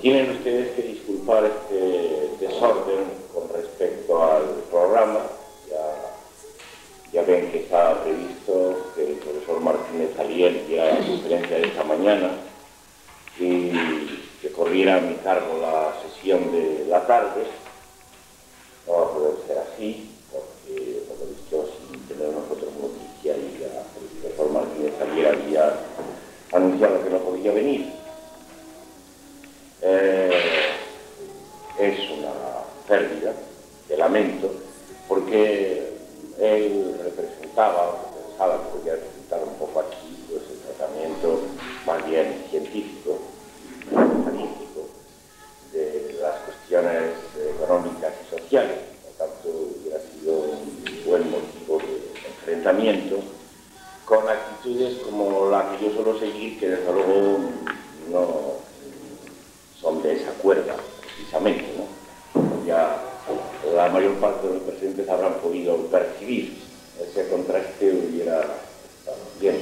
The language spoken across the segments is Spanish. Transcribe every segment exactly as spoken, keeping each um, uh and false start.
Tienen ustedes que disculpar este desorden con respecto al programa. Ya, ya ven que estaba previsto que el profesor Martínez Alier diera la conferencia de esta mañana y que corriera a mi cargo la sesión de la tarde. No va a poder ser así, porque por lo visto, sin tener nosotros noticia, y ya el profesor Martínez Alier había anunciado que no podía venir. Eh, es una pérdida, de lamento, porque él representaba, o pensaba que podía representar un poco aquí, pues el tratamiento más bien científico, estadístico, de las cuestiones económicas y sociales. Por tanto, hubiera sido un buen motivo de enfrentamiento con actitudes como la que yo suelo seguir, que desde luego no son de esa cuerda, precisamente, ¿no? Ya la mayor parte de los presentes habrán podido percibir ese contraste. Hubiera estado bien.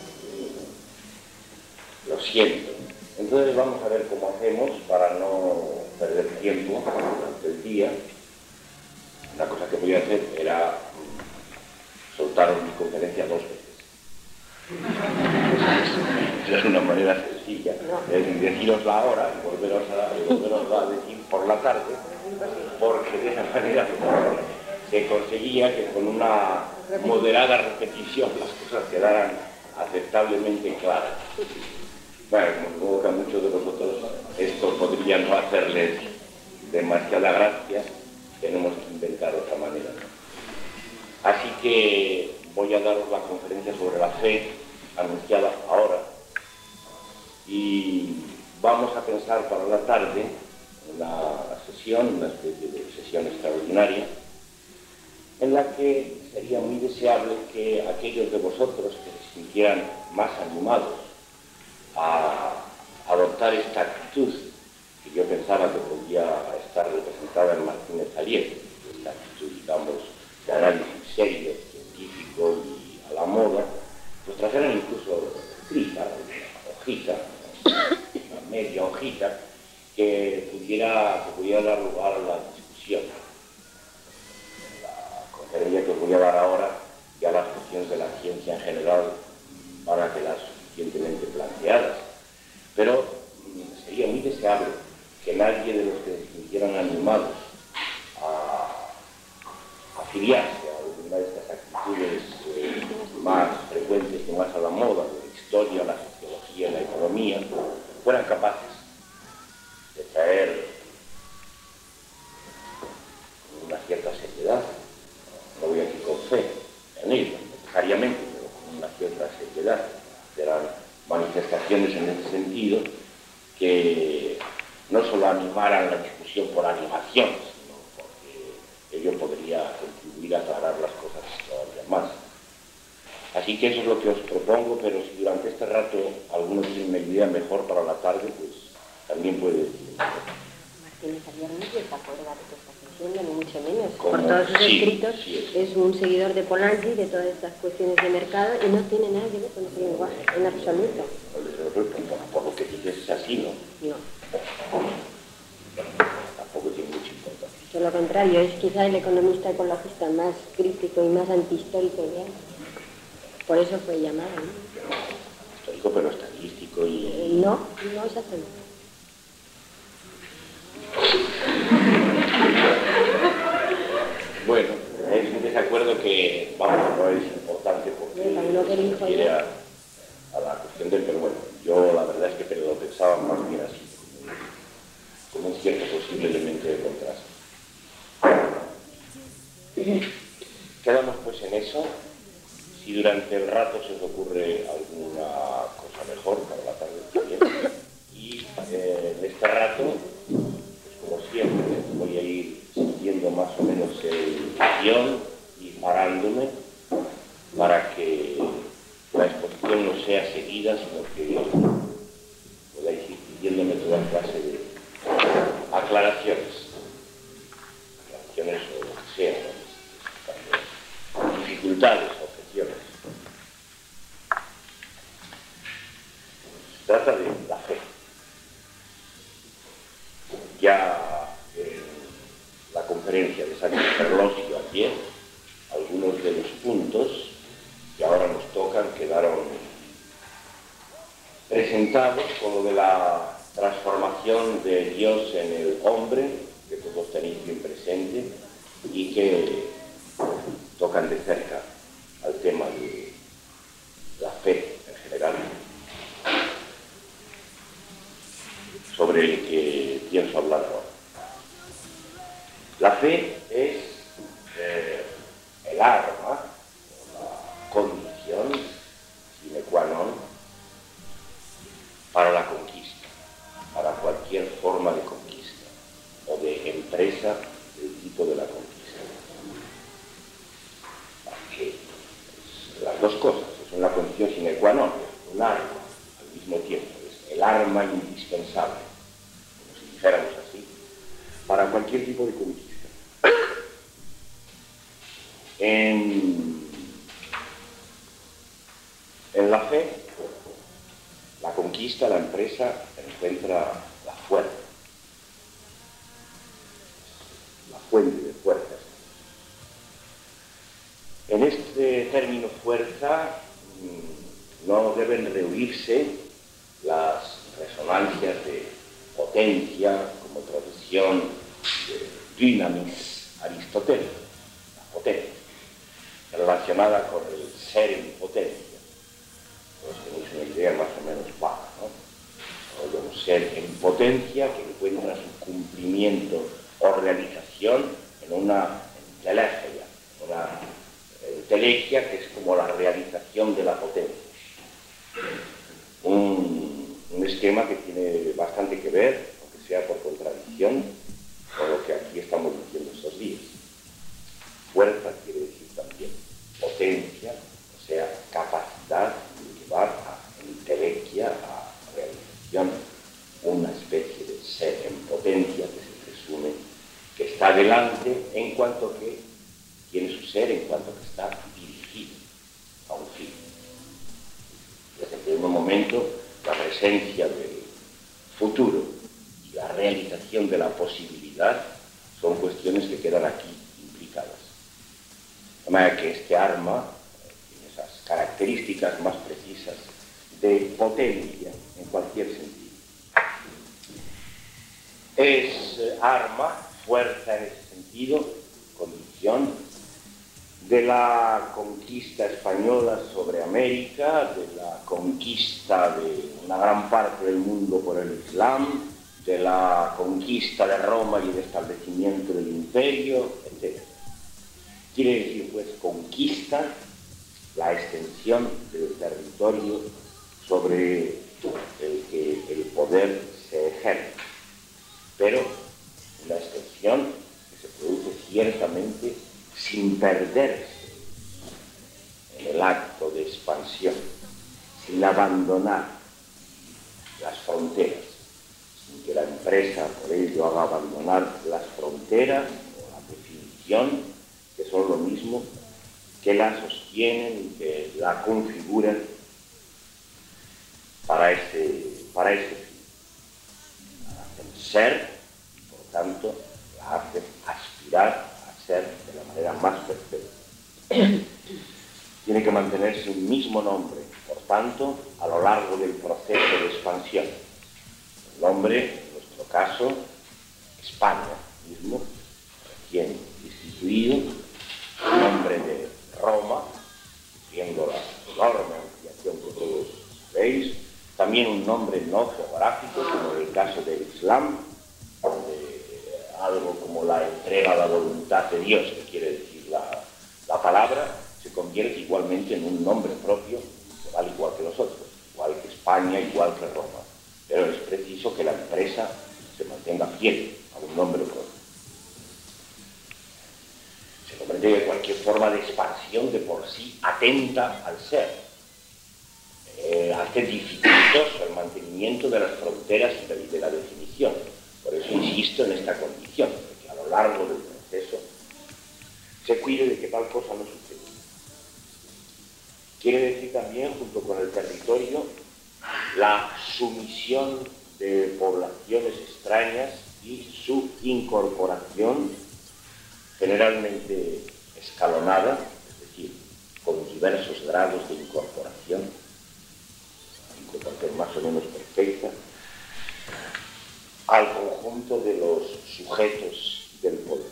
Lo siento. Entonces vamos a ver cómo hacemos para no perder tiempo durante el día. Una cosa que podía hacer era soltar mi conferencia dos veces. Es una manera sencilla, es decirosla ahora y volverosla, y volverosla a decir por la tarde, porque de esa manera se conseguía que con una moderada repetición las cosas quedaran aceptablemente claras. Bueno, como supongo que a muchos de vosotros esto podría no hacerles demasiada gracia, tenemos que inventar otra manera. Así que voy a daros la conferencia sobre la fe anunciada ahora y vamos a pensar para la tarde una sesión, una especie de sesión extraordinaria en la que sería muy deseable que aquellos de vosotros que se sintieran más animados a adoptar esta actitud que yo pensaba que podía estar representada en Martínez Alier, esta actitud, digamos, de análisis serio, científico y a la moda, pues trajeran incluso escrita, una hojita, una media hojita, que pudiera, que pudiera dar lugar a la discusión. La conferencia que os voy a dar ahora, ya las cuestiones de la ciencia en general van a quedar suficientemente planteadas, pero mm, sería muy deseable que nadie de los que se sintieran animados a afiliarse a alguna de estas actitudes eh, más frecuentes y más a la moda, de la historia, la sociología, la economía, fueran capaces de traer una cierta seriedad, no voy a decir con fe en ello, necesariamente, pero con una cierta seriedad, serán manifestaciones en ese sentido que no solo animaran la discusión por animación, sino porque ello podría contribuir a aclarar las cosas todavía más. Así que eso es lo que os propongo, pero si durante este rato alguno tiene una idea mejor para la tarde, pues también puede decir. Martínez Alier no se acuerda de que estás diciendo, ni mucho menos. Como, por todos sus sí, escritos, sí, es un seguidor de Polanyi, de todas estas cuestiones de mercado, y no tiene nada que ver con ese lenguaje, en absoluto. Por, por lo que dices es así, ¿no? No. Tampoco tiene mucha importancia. Por lo contrario, es quizá el economista ecologista más crítico y más antihistórico que hay. Por eso fue llamado, ¿no? Histórico, pero estadístico y... Eh, no, no exactamente. Bueno, es un desacuerdo que, vamos, no es importante porque se refiere a, a la cuestión del, pero bueno, yo la verdad es que pero lo pensaba más bien así, como un cierto posible elemento de contraste. Quedamos pues en eso. Si durante el rato se os ocurre alguna cosa mejor para la tarde también. Y eh, en este rato, pues como siempre, voy a ir siguiendo más o menos el guión y parándome para que la exposición no sea seguida, sino que podáis ir pidiéndome toda clase de aclaraciones. Aclaraciones o lo que sea, ¿no? Dificultades, objeciones. Se trata de la fe. ya en la conferencia de Sánchez Ferlosio ayer, algunos de los puntos que ahora nos tocan quedaron presentados, con lo de la transformación de Dios en el hombre, que todos tenéis bien presente, y que tocan de cerca al tema de la fe en general, sobre el que pienso hablar ahora. La fe es eh, el arma, la condición sine qua non para la conquista, para cualquier forma de conquista o de empresa del tipo de la conquista. Porque es las dos cosas, es una condición sine qua non, es un arma al mismo tiempo, es el arma indispensable, como si dijéramos así, para cualquier tipo de conquista. En, en la fe, la conquista, la empresa, encuentra la fuerza, la fuente de fuerzas. En este término fuerza no deben rehuirse las resonancias de potencia como tradición de dynamis aristotélica, la potencia, relacionada con el ser en potencia. Pues tenéis una idea más o menos vaga, ¿no? O de un ser en potencia que encuentra su cumplimiento o realización en una entelegia, una entelequia que es como la realización de la potencia. Un, un esquema que tiene bastante que ver, aunque sea por contradicción, con lo que aquí estamos diciendo estos días. Fuerza quiere decir también potencia, o sea, capacidad de llevar a entelequia, a realización, una especie de ser en potencia que se presume que está delante en cuanto que tiene su ser, en cuanto que está dirigido a un fin. Desde el primer momento, la presencia del futuro y la realización de la posibilidad son cuestiones que quedan aquí implicadas. De manera que este arma tiene esas características más precisas de potencia en cualquier sentido. Es eh, arma, fuerza en ese sentido, condición de la conquista española sobre América, de la conquista de una gran parte del mundo por el Islam, de la conquista de Roma y el establecimiento del imperio, etcétera. Quiere decir, pues, conquista, la extensión del territorio sobre el que el poder se ejerce, pero una extensión que se produce ciertamente sin perderse en el acto de expansión, sin abandonar las fronteras, sin que la empresa por ello haga abandonar las fronteras o la definición, que son lo mismo, que la sostienen, que la configuran para ese, para ese fin. La hacen ser y, por tanto, la hacen aspirar a ser de la manera más perfecta. Tiene que mantenerse un mismo nombre, por tanto, a lo largo del proceso de expansión. El nombre, en nuestro caso, España mismo, recién instituido, el nombre de Roma, siendo la enorme ampliación que todos sabéis, también un nombre no geográfico, como en el caso del Islam, donde algo como la entrega a la voluntad de Dios, que quiere decir la, la palabra, se convierte igualmente en un nombre propio, que vale igual que los otros, igual que España, igual que Roma. Pero es preciso que la empresa se mantenga fiel a un nombre propio. Se comprende que cualquier forma de expansión de por sí atenta al ser, eh, hace dificultoso el mantenimiento de las fronteras y de, de la definición. Por eso insisto en esta condición, de que a lo largo del proceso se cuide de que tal cosa no suceda. Quiere decir también, junto con el territorio, la sumisión de poblaciones extrañas y su incorporación, generalmente escalonada, es decir, con diversos grados de incorporación, incorporación más o menos perfecta, al conjunto de los sujetos del poder.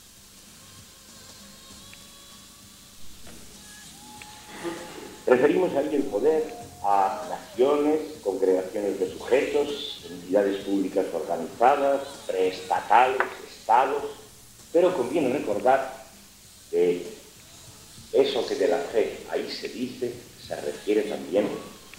Referimos ahí el poder a naciones, congregaciones de sujetos, entidades públicas organizadas, preestatales, estados, pero conviene recordar que eso que de la fe ahí se dice se refiere también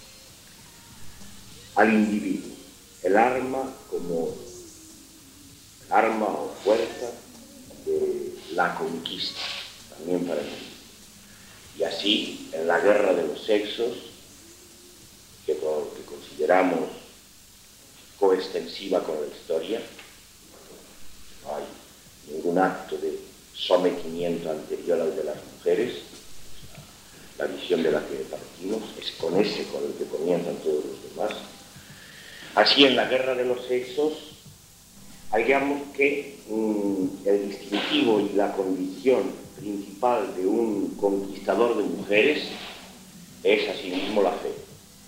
al individuo, el arma como arma o fuerza de la conquista, también para mí. Y así, en la guerra de los sexos, que, que consideramos coextensiva con la historia, no hay ningún acto de sometimiento anterior al de las mujeres, la visión de la que partimos es con ese con el que comienzan todos los demás. Así, en la guerra de los sexos, hallamos que mm, el distintivo y la condición principal de un conquistador de mujeres es asimismo la fe.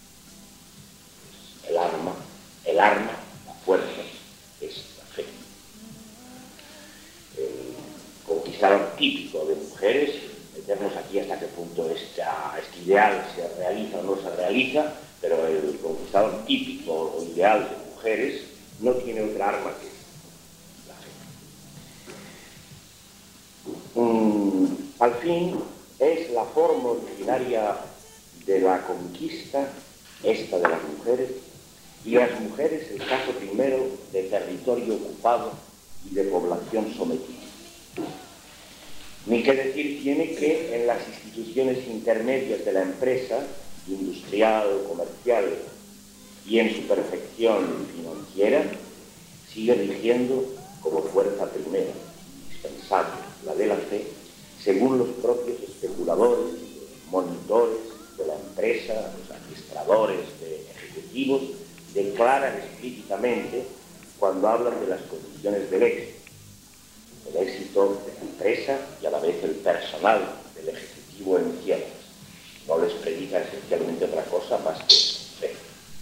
El arma, el arma, la fuerza, es la fe. El conquistador típico de mujeres, meternos aquí hasta qué punto esta, este ideal se realiza o no se realiza, pero el conquistador típico o ideal de mujeres no tiene otra arma que la fe. Mm, al fin, es la forma originaria de la conquista, esta de las mujeres, y las mujeres el caso primero de territorio ocupado y de población sometida. Ni que decir tiene que en las instituciones intermedias de la empresa, industrial, comercial y en su perfección financiera, sigue rigiendo como fuerza primera, indispensable, la de la fe, según los propios especuladores, monitores de la empresa, los administradores de ejecutivos, declaran explícitamente cuando hablan de las condiciones del éxito. El éxito de la empresa y a la vez el personal del ejecutivo en ciernes. No les predica esencialmente otra cosa más que fe.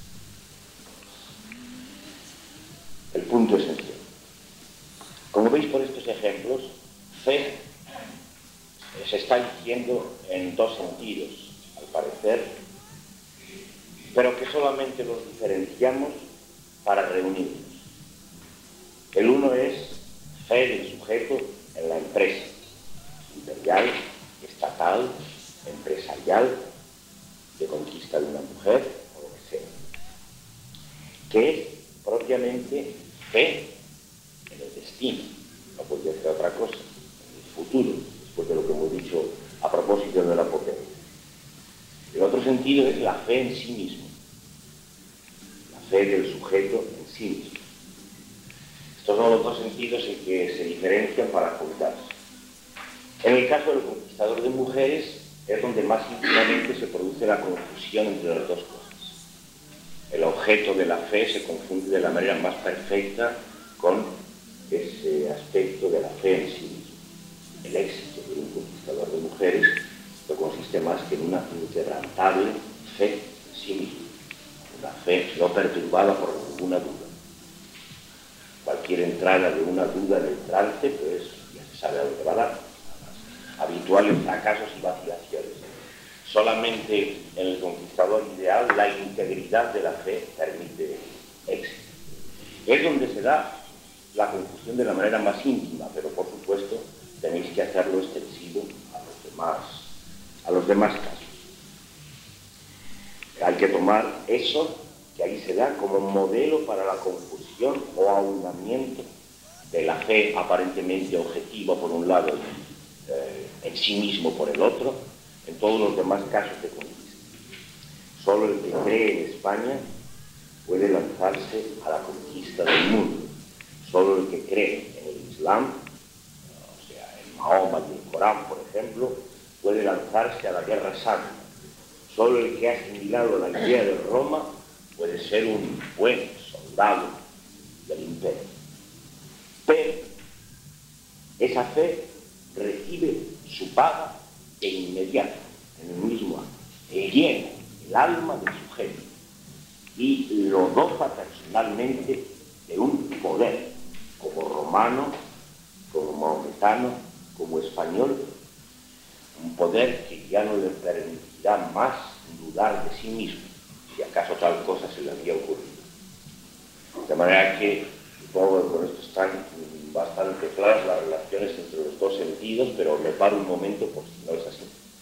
El punto esencial. Como veis por estos ejemplos, fe se está diciendo en dos sentidos, al parecer, pero que solamente los diferenciamos para reunirnos. El uno es fe del sujeto en la empresa, imperial, estatal, empresarial, de conquista de una mujer, o lo que sea, que es propiamente fe en el destino, no podría ser otra cosa, en el futuro, después de lo que hemos dicho a propósito de la potencia. El otro sentido es la fe en sí mismo, la fe del sujeto en sí mismo. Estos son los dos sentidos en que se diferencian para juntarse. En el caso del conquistador de mujeres es donde más íntimamente se produce la confusión entre las dos cosas. El objeto de la fe se confunde de la manera más perfecta con ese aspecto de la fe en sí mismo. El éxito de un conquistador de mujeres no consiste más que en una inquebrantable fe en sí mismo, una fe no perturbada por ninguna duda. Cualquier entrada de una duda en el trance, pues ya se sabe a dónde va a dar. Habituales fracasos y vacilaciones. Solamente en el conquistador ideal la integridad de la fe permite éxito. Es donde se da la confusión de la manera más íntima, pero por supuesto tenéis que hacerlo extensivo a los demás, a los demás casos. Hay que tomar eso que ahí se da como modelo para la confusión o ahondamiento de la fe aparentemente objetiva por un lado y eh, en sí mismo por el otro, en todos los demás casos de conquista. Solo el que cree en España puede lanzarse a la conquista del mundo. Solo el que cree en el Islam, o sea, en Mahoma y el Corán, por ejemplo, puede lanzarse a la guerra santa. Solo el que ha asimilado la idea de Roma puede ser un buen soldado del imperio. pero esa fe recibe su paga de inmediato, en el mismo acto, llena el alma del sujeto y lo dota personalmente de un poder, como romano, como maometano, como español, un poder que ya no le permitirá más dudar de sí mismo, si acaso tal cosa se le había ocurrido. De manera que, supongo que con esto están bastante claras las relaciones entre los dos sentidos, pero me paro un momento por si no es así.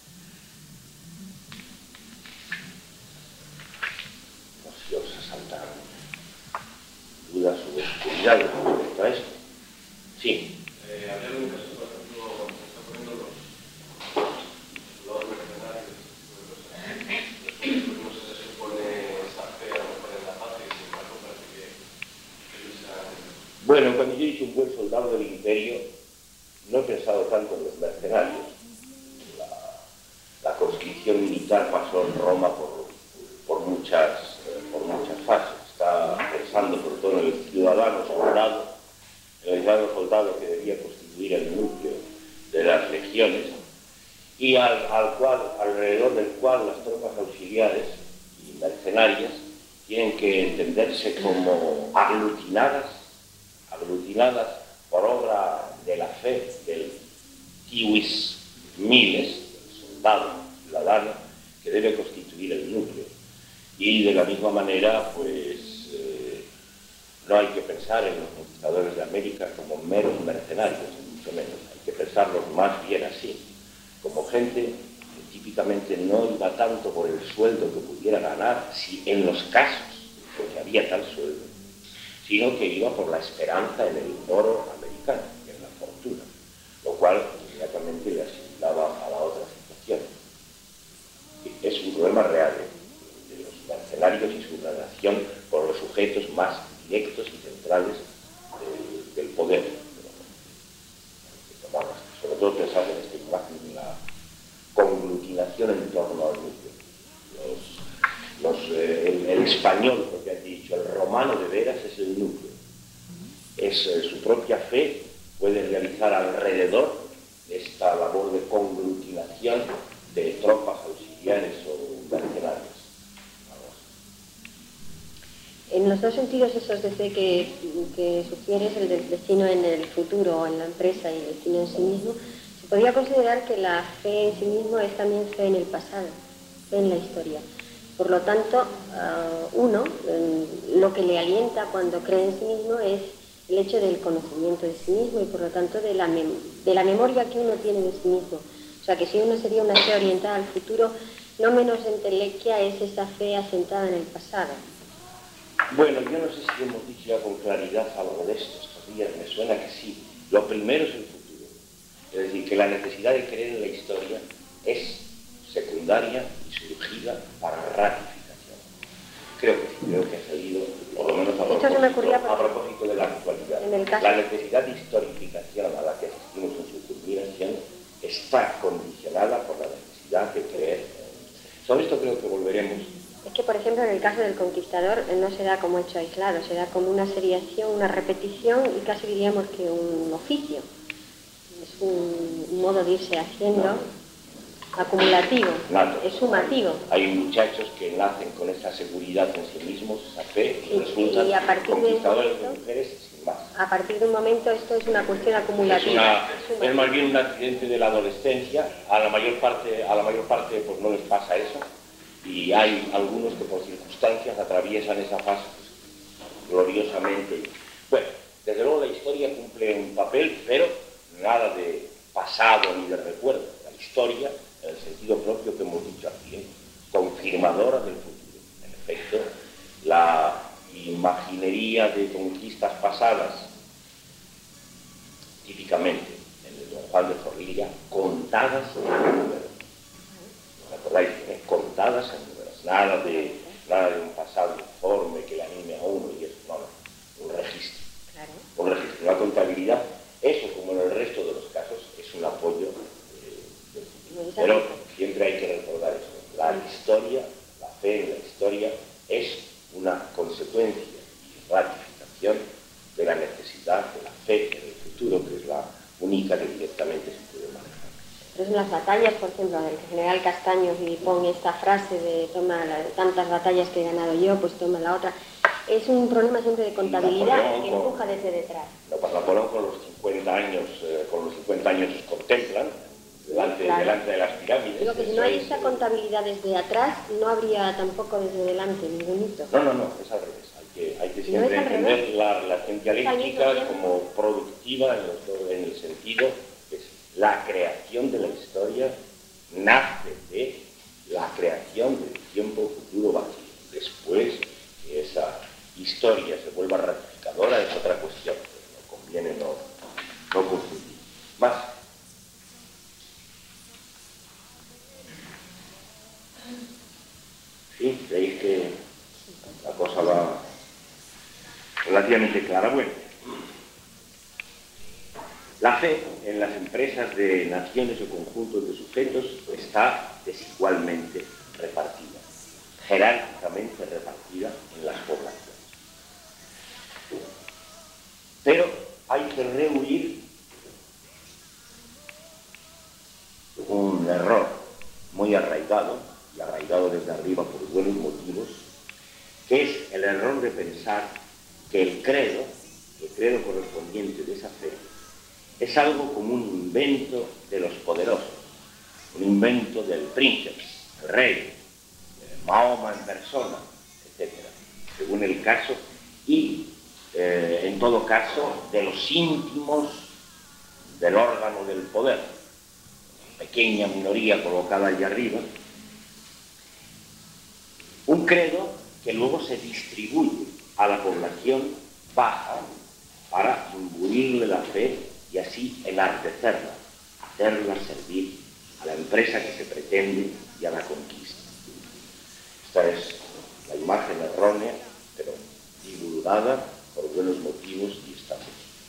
No sé si os asaltan dudas o oscuridad respecto a esto. Sí. Eh, había algún caso, por ejemplo, se están poniendo los los mercenarios, después no se supone esa fe a lo mejor en la patria y sin embargo parece que esa... Bueno, cuando yo he dicho un buen soldado del imperio, no he pensado tanto en los mercenarios. La, la conscripción militar pasó en Roma por, por, muchas, por muchas fases. Está pensando sobre todo en el ciudadano soldado, el ciudadano soldado que debía constituir el núcleo de las legiones y al, al cual, alrededor del cual las tropas auxiliares y mercenarias tienen que entenderse como aglutinadas, aglutinadas por obra de la fe del civis miles, el soldado ciudadano, que debe constituir el núcleo. Y de la misma manera, pues, eh, no hay que pensar en los conquistadores de América como meros mercenarios, mucho menos. Hay que pensarlos más bien así, como gente que típicamente no iba tanto por el sueldo que pudiera ganar, si en los casos en que había tal sueldo, sino que iba por la esperanza en el oro americano, en la fortuna, lo cual inmediatamente le asimilaba a la otra situación. Es un problema real de los mercenarios y su relación con los sujetos más directos y centrales del, del poder. Sobre todo pensar en esta imagen de la conglutinación en torno al núcleo. Los, los, eh, el, el español, porque has dicho, el romano de veras es el núcleo. Es eh, su propia fe puede realizar alrededor esta labor de conglutinación de tropas auxiliares o mercenarias. En los dos sentidos esos de fe que, que sugieres, el del destino en el futuro o en la empresa y el destino en sí mismo, se podría considerar que la fe en sí mismo es también fe en el pasado, fe en la historia. Por lo tanto, uh, uno, um, lo que le alienta cuando cree en sí mismo es el hecho del conocimiento de sí mismo y por lo tanto de la, mem de la memoria que uno tiene de sí mismo. O sea que si uno sería una fe orientada al futuro, no menos entelequia es esa fe asentada en el pasado. Bueno, yo no sé si hemos dicho ya con claridad algo de esto estos días, me suena que sí. Lo primero es el futuro. Es decir, que la necesidad de creer en la historia es secundaria y surgida para ratificación. Creo que sí, creo que ha salido, por lo menos a propósito, a propósito de la actualidad. En el caso... La necesidad de historificación a la que asistimos en su culminación está condicionada por la necesidad de creer. Sobre esto creo que volveremos. Es que, por ejemplo, en el caso del conquistador no se da como hecho aislado, se da como una seriación, una repetición y casi diríamos que un oficio. Es un, un modo de irse haciendo no. acumulativo, Nato. Es sumativo. Hay muchachos que nacen con esa seguridad en sí mismos, esa fe, y, y resultan y a partir conquistadores de, momento, de mujeres sin más. A partir de un momento esto es una cuestión acumulativa. Es, una, es más bien un accidente de la adolescencia. A la mayor parte, a la mayor parte pues no les pasa eso. Y hay algunos que por circunstancias atraviesan esa fase pues, gloriosamente. Bueno, desde luego la historia cumple un papel, pero nada de pasado ni de recuerdo. La historia, en el sentido propio que hemos dicho aquí, ¿eh? confirmadora del futuro. En efecto, la imaginería de conquistas pasadas, típicamente en el Don Juan de Zorrilla, contadas en números. ¿Os acordáis? ¿Eh? Contadas en números. Nada de, nada de un pasado informe que le anime a uno y eso, no, no. Un registro. Claro. Un registro, una contabilidad. Eso, como en el resto de los casos, es un apoyo eh, del futuro. Pero siempre hay que recordar eso. La historia, la fe en la historia, es una consecuencia y ratificación de la necesidad. necesidad de la fe en el futuro, que es la única que directamente se puede manejar. Pero en las batallas, por ejemplo, el general Castaños y pone esta frase de toma la, tantas batallas que he ganado yo, pues toma la otra. Es un problema siempre de contabilidad Napoleón que con, empuja desde detrás. No, pues Napoleón con los cincuenta años, eh, con los cincuenta años contemplan delante, Claro. delante de las pirámides. Digo que si no hay esta contabilidad desde atrás, no habría tampoco desde delante ningún hito. No, no, no, es al revés. Hay que, hay que ¿No siempre es al entender revés? la relación dialéctica como productiva en, los, en el sentido que es la creación de la historia nace de la creación del tiempo futuro vacío. Después que esa historia se vuelva ratificadora es otra cuestión, pero no conviene no, no confundir. Más. Sí, creéis que la cosa va relativamente clara. Bueno, la fe en las empresas de naciones o conjuntos de sujetos está desigualmente repartida, jerárquicamente repartida en las poblaciones. Pero hay que rehuir un error muy arraigado, y arraigado desde arriba por buenos motivos, que es el error de pensar que el credo, el credo correspondiente de esa fe, es algo como un invento de los poderosos, un invento del príncipe, el rey, de Mahoma en persona, etcétera, según el caso, y eh, en todo caso de los íntimos del órgano del poder, pequeña minoría colocada allá arriba, un credo que luego se distribuye a la población baja para imbuirle la fe y así enardecerla, hacerla servir a la empresa que se pretende y a la conquista. Esta es la imagen errónea, pero divulgada por buenos motivos y está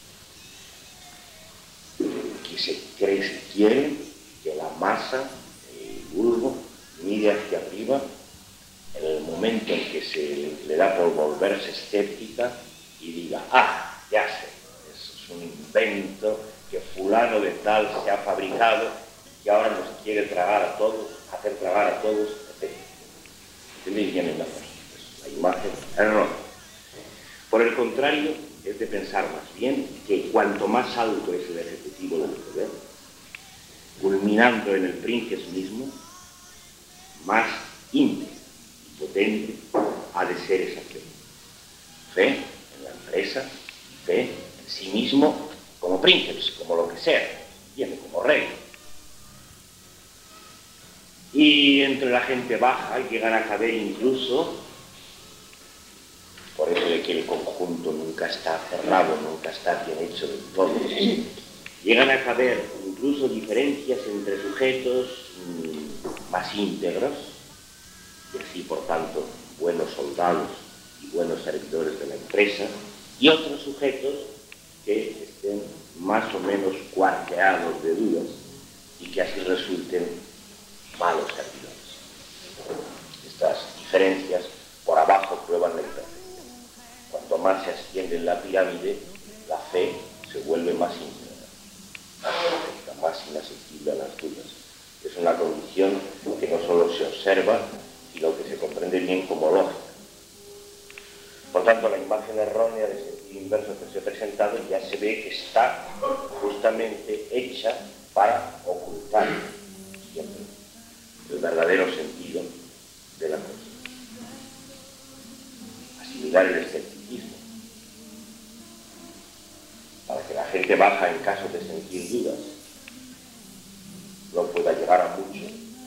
bien. Que se cree, se quiere que la masa, el vulgo, mire hacia arriba en el momento en que se le da por volverse escéptica y diga, ah, ya sé, eso es un invento que fulano de tal se ha fabricado y que ahora nos quiere tragar a todos, hacer tragar a todos, etcétera. ¿Entendéis bien en la cosa? Es la imagen errónea. Por el contrario, es de pensar más bien que cuanto más alto es el ejecutivo del poder, culminando en el príncipe mismo, más íntimo y potente ha de ser esa fe. Fe en la empresa, fe en sí mismo como príncipes, como lo que sea, viene como rey. Y entre la gente baja llegan a caber incluso, por eso de que el conjunto nunca está cerrado, nunca está bien hecho del todo, llegan a caber incluso diferencias entre sujetos mmm, más íntegros, y así por tanto buenos soldados y buenos servidores de la empresa, y otros sujetos que estén más o menos cuarteados de dudas y que así resulten malos servidores. Estas diferencias por abajo prueban la imperfección. Cuanto más se asciende en la pirámide, la fe se vuelve más íntegra, más perfecta, más inaccesible a las dudas. Es una condición que no solo se observa, sino que se comprende bien como lógica. Por tanto, la imagen errónea de sentido inverso que se ha presentado ya se ve que está justamente hecha para ocultar siempre el verdadero sentido de la cosa. Asimilar el escepticismo, para que la gente baja en caso de sentir dudas no pueda llegar a mucho.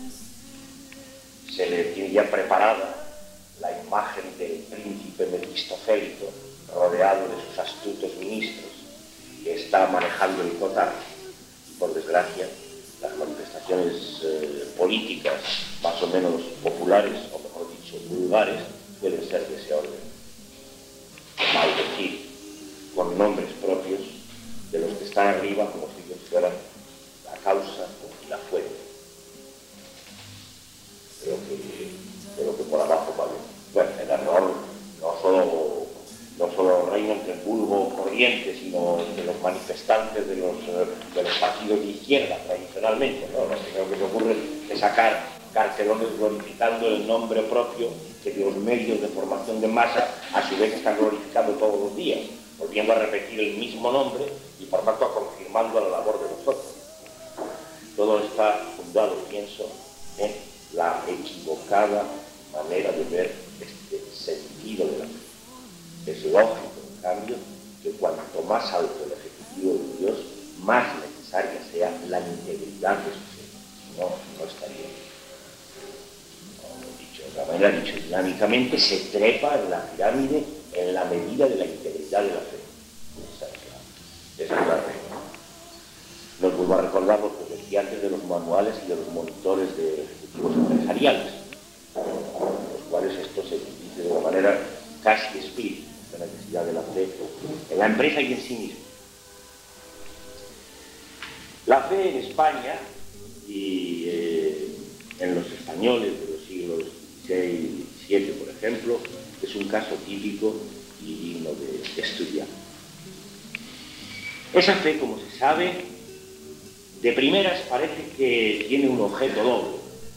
Se le tiene ya preparada la imagen del príncipe mefistofélico rodeado de sus astutos ministros que está manejando el cotar, y por desgracia las manifestaciones eh, políticas más o menos populares, o mejor dicho vulgares, pueden ser de ese orden. Maldecir con nombres propios de los que están arriba como si ellos fueran la causa y la fuente de lo que, de lo que por abajo vale. Bueno, el error no solo, no solo reina entre el vulgo corriente, sino sino de los manifestantes de los, de los partidos de izquierda tradicionalmente, ¿no? Lo primero que se ocurre es sacar cartelones glorificando el nombre propio que los medios de formación de masa a su vez están glorificando todos los días, volviendo a repetir el mismo nombre y por tanto confirmando la labor de nosotros. Todo está fundado, pienso, en la equivocada manera de ver este sentido de la fe. Es lógico, en cambio, que cuanto más alto el Ejecutivo de Dios, más necesaria sea la integridad de su fe. Si no, no estaría bien. Dicho de otra manera, dicho dinámicamente, se trepa en la pirámide en la medida de la integridad de la fe. Esa es la, esa es la regla. Nos vuelvo a recordar lo que decía antes de los manuales y de los monitores de ejecutivos empresariales, los cuales esto se dice de una manera casi explícita, la necesidad de la fe en la empresa y en sí misma. La fe en España y eh, en los españoles de los siglos dieciséis y diecisiete, por ejemplo, es un caso típico y digno de estudiar. Esa fe, como se sabe, de primeras parece que tiene un objeto doble,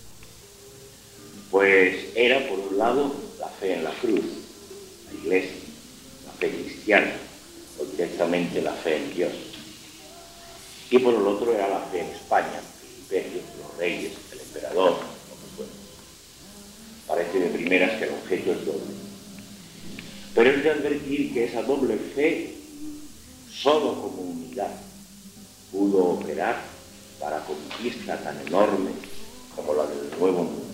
pues era, por un lado, la fe en la cruz, la Iglesia, la fe cristiana, o directamente la fe en Dios. Y por el otro era la fe en España, el imperio, los reyes, el emperador, lo que fuera. Parece de primeras que el objeto es doble. Pero es de advertir que esa doble fe, solo como unidad, pudo operar para conquista tan enorme como la del Nuevo Mundo.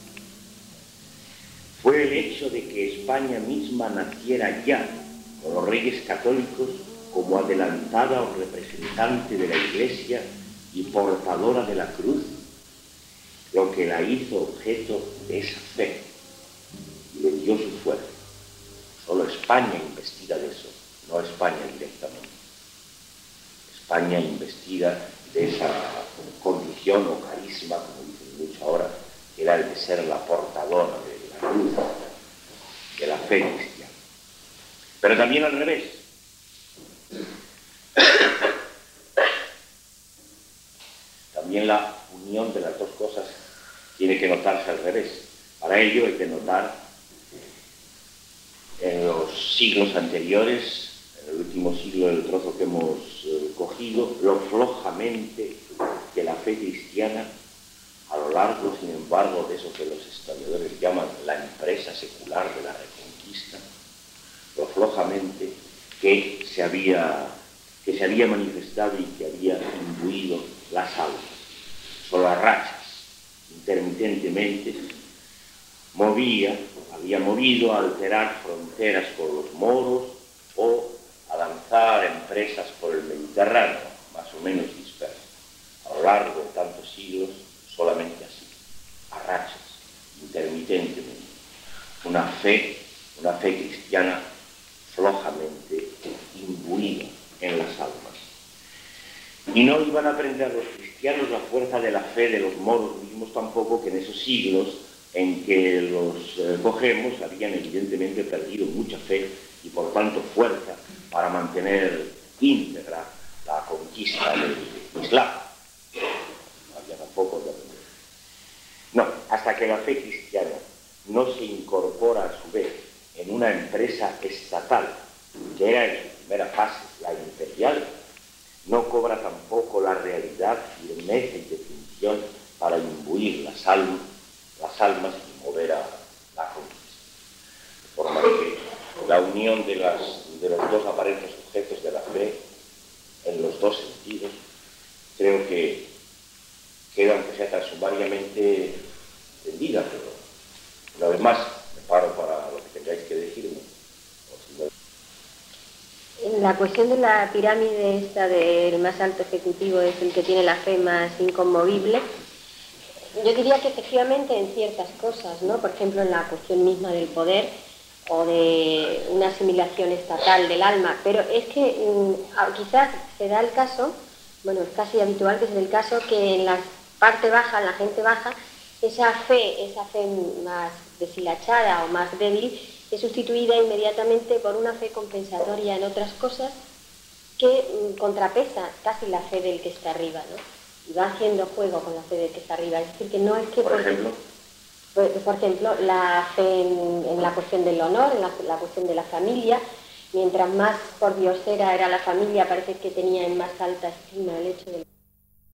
Fue el hecho de que España misma naciera ya con los reyes católicos como adelantada o representante de la Iglesia y portadora de la cruz, lo que la hizo objeto de esa fe y le dio su fuerza. Solo España investida de eso, no España directamente. España investida de esa condición o carisma, como dicen mucho ahora, que era el de ser la portadora de la cruz, de la fe cristiana. Pero también al revés. También la unión de las dos cosas tiene que notarse al revés. Para ello hay que notar en los siglos anteriores, en el último siglo del trozo que hemos eh, cogido, lo flojamente que la fe cristiana, a lo largo, sin embargo, de eso que los historiadores llaman la empresa secular de la Reconquista, lo flojamente que se había, que se había manifestado y que había imbuido las almas, solo a rachas, intermitentemente, movía, había movido a alterar fronteras con los moros o a lanzar empresas por el Mediterráneo, más o menos dispersas. A lo largo de tantos siglos, solamente así, a rachas, intermitentemente. Una fe, una fe cristiana flojamente imbuida en las almas. Y no iban a aprender los cristianos la fuerza de la fe de los moros mismos tampoco, que en esos siglos en que los eh, cogemos habían evidentemente perdido mucha fe y por tanto fuerza para mantener íntegra la conquista del Islam. No había tampoco de aprender. No, hasta que la fe cristiana no se incorpora a su vez en una empresa estatal, que era en su primera fase la imperial, no cobra tampoco la realidad, firmeza y definición para imbuir las almas, las almas y mover a la conquista. De forma que la unión de, las, de los dos aparentes objetos de la fe, en los dos sentidos, creo que queda, aunque sea tan sumariamente entendida, pero una vez más me paro para lo que tengáis que decirme. La cuestión de la pirámide esta del más alto ejecutivo es el que tiene la fe más inconmovible. Yo diría que efectivamente en ciertas cosas, ¿no? Por ejemplo, en la cuestión misma del poder o de una asimilación estatal del alma, pero es que mmm, quizás se da el caso, bueno, es casi habitual que se dé el caso que en la parte baja, en la gente baja, esa fe, esa fe más deshilachada o más débil, es sustituida inmediatamente por una fe compensatoria en otras cosas que mm, contrapesa casi la fe del que está arriba, ¿no? Y va haciendo juego con la fe del que está arriba. Es decir, que no es que... Por ejemplo... Por, por ejemplo, la fe en, en la cuestión del honor, en la, la cuestión de la familia. Mientras más pordiosera era la familia, parece que tenía en más alta estima el hecho de...